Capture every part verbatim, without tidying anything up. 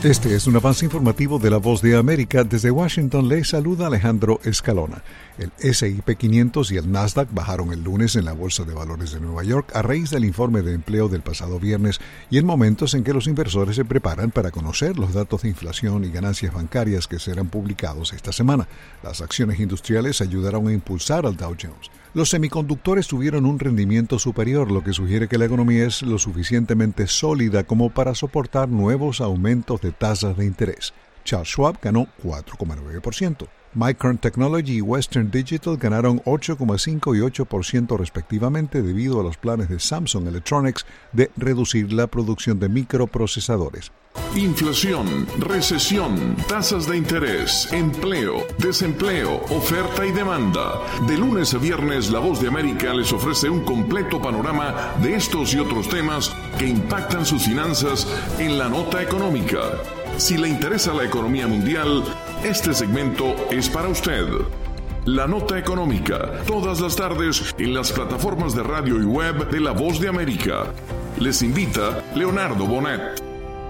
Este es un avance informativo de La Voz de América. Desde Washington le saluda Alejandro Escalona. El ese y pe quinientos y el Nasdaq bajaron el lunes en la Bolsa de Valores de Nueva York a raíz del informe de empleo del pasado viernes y en momentos en que los inversores se preparan para conocer los datos de inflación y ganancias bancarias que serán publicados esta semana. Las acciones industriales ayudaron a impulsar al Dow Jones. Los semiconductores tuvieron un rendimiento superior, lo que sugiere que la economía es lo suficientemente sólida como para soportar nuevos aumentos de tasas de interés. Charles Schwab ganó cuatro coma nueve por ciento. Micron Technology y Western Digital ganaron ocho coma cinco por ciento y ocho por ciento respectivamente debido a los planes de Samsung Electronics de reducir la producción de microprocesadores. Inflación, recesión, tasas de interés, empleo, desempleo, oferta y demanda. De lunes a viernes, La Voz de América les ofrece un completo panorama de estos y otros temas que impactan sus finanzas en la nota económica. Si le interesa la economía mundial, este segmento es para usted. La Nota Económica, todas las tardes en las plataformas de radio y web de La Voz de América. Les invita Leonardo Bonet.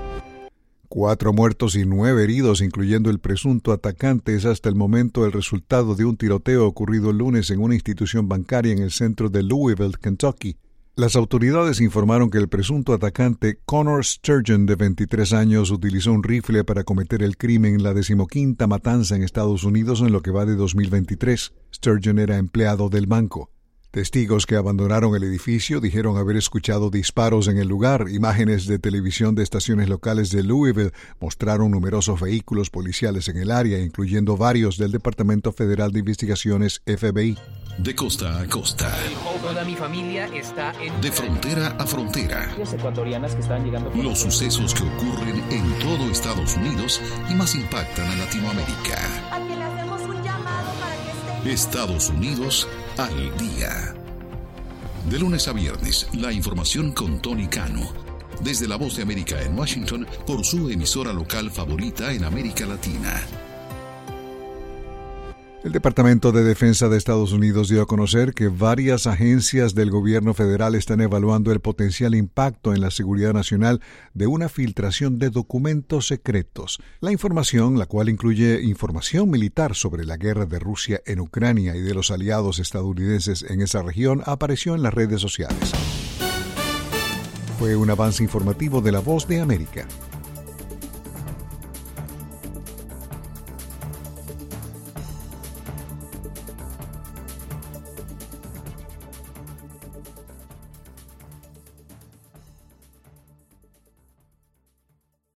Cuatro muertos y nueve heridos, incluyendo el presunto atacante, es hasta el momento el resultado de un tiroteo ocurrido el lunes en una institución bancaria en el centro de Louisville, Kentucky. Las autoridades informaron que el presunto atacante, Connor Sturgeon, de veintitrés años, utilizó un rifle para cometer el crimen en la decimoquinta matanza en Estados Unidos en lo que va de dos mil veintitrés. Sturgeon era empleado del banco. Testigos que abandonaron el edificio dijeron haber escuchado disparos en el lugar. Imágenes de televisión de estaciones locales de Louisville mostraron numerosos vehículos policiales en el área, incluyendo varios del Departamento Federal de Investigaciones F B I. De costa a costa. Toda mi familia está en... De frontera a frontera. Ecuatorianas que están llegando por... Los sucesos que ocurren en todo Estados Unidos y más impactan a Latinoamérica. A que le hacemos un llamado para que estén... Estados Unidos al día. De lunes a viernes, la información con Tony Cano. Desde La Voz de América en Washington, por su emisora local favorita en América Latina. El Departamento de Defensa de Estados Unidos dio a conocer que varias agencias del gobierno federal están evaluando el potencial impacto en la seguridad nacional de una filtración de documentos secretos. La información, la cual incluye información militar sobre la guerra de Rusia en Ucrania y de los aliados estadounidenses en esa región, apareció en las redes sociales. Fue un avance informativo de La Voz de América.